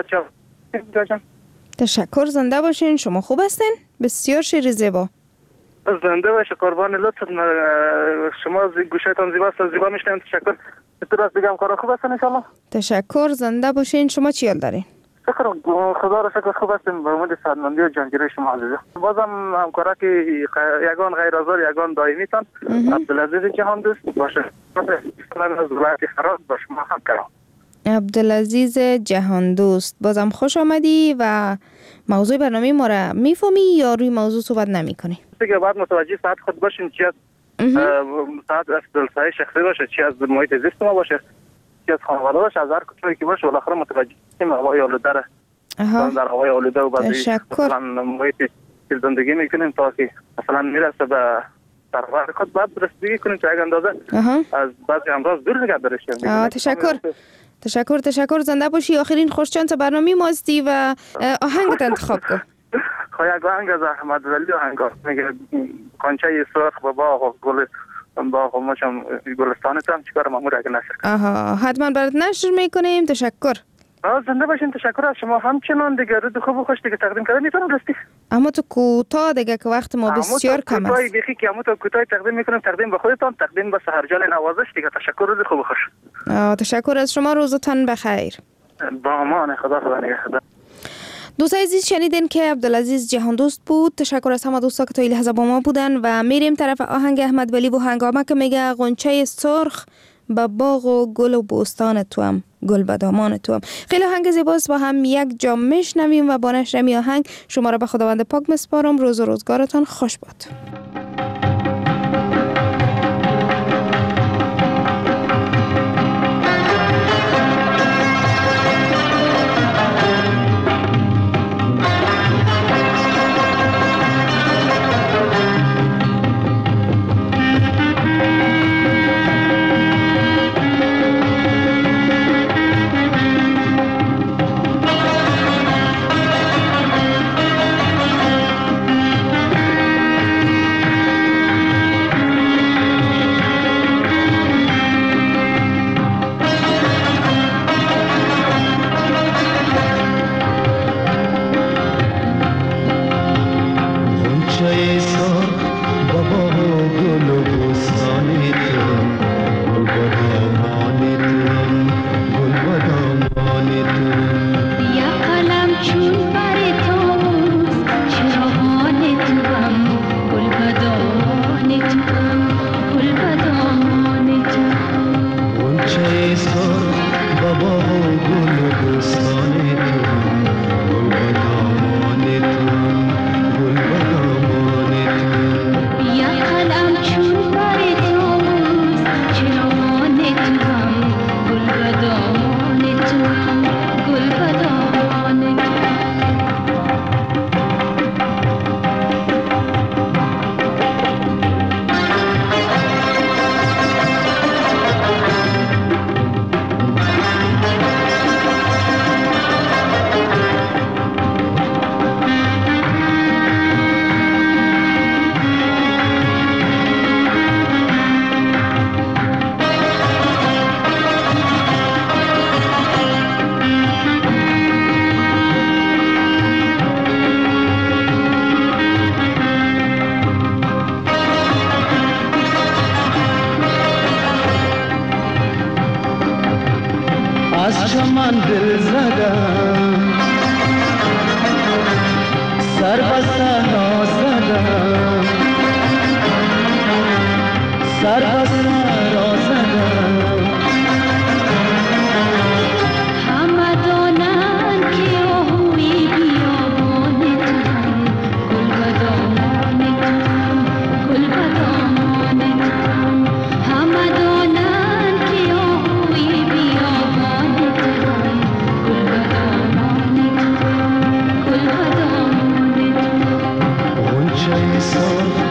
S8: تشکر، زنده باشین. شما خوب هستین؟ بسیار شعر زیبا.
S16: زنده باشه، قربان لطفت. شما گوشتان زیباست، زیبا میشنم. تشکر. درست بگم کارا خوب هستن ان شاء الله.
S8: تشکر، زنده باشین. شما چی حال دارین؟
S16: شکر خدا را شکر خوب هستیم. به امید سلامتی و جانگیری شما عزیزه. بازم همکارا که یگان غیر آزار یگان دائمی تان عبدالعزیز جهان دوست باشه. من از ولایت هرات با شما همکارم.
S8: عبدالعزیز جهان دوست، بازم خوش آمدی و موضوع برنامه ما را میفهمی یا روی موضوع صحبت نمی کنی؟
S16: دیگه باید متوجه ساعت خود باشین، چی از ساعت از دلسای شخصی باشه، چی از محیط زیست ما باشه، چی از خانواده باشه، از هر کجایی که باشه بالاخره متوجه هستیم هوای آلوده را در هوای آلوده و بعضی مثلا محیط که زندگی میکنیم تا که مثلا میرسه به سرور خود باید رسیدگی کنیم تا یک اندازه از بعضی امراض دور نگه دارشیم.
S8: تشکر زنده باشی. آخرین خوشچانس برنامه ماستی و آهنگت انتخاب کن.
S16: یک آهنگ از احمد ولی آهنگ میگه کنچه سرخ و باغ و گل باغ و ماشم گلستانتم چیکار مامور اگه نشر.
S8: حتما برات نشر میکنیم. تشکر.
S16: زنده باشین. تشکر از شما. همچنان دیگه رد خوب و خوش دیگه تقدیم کردن میتونم راستی.
S8: اما تو کوتاه دیگه که وقت ما بسیار کم است.
S16: بیخی که اما تو کوتاه تقدیم میکنم. تقدیم به خودتان، تقدیم به سحرجان نوازش دیگه. تشکر. روز خوب و خوش.
S8: تشکر از شما. روزتان بخیر.
S16: با امان خدا. خدا نگهدار.
S8: دوستای عزیز شنیدین که عبدالعزیز جهان دوست بود. تشکر از همه دوستا که تا این لحظه با ما بودن و میریم طرف آهنگ احمد ولی و هنگامه که میگه غنچه سرخ به باغ و گل و بوستان توام، گل به دامان توام. خیلی آهنگ زیباست. با هم یک جا میشنویم و با نشر می آهنگ شما را به خداوند پاک مسپارم. روز و روزگارتان خوش باد.
S13: همه دانند که آهوی بیابان توام، گل و دامان
S10: شب سال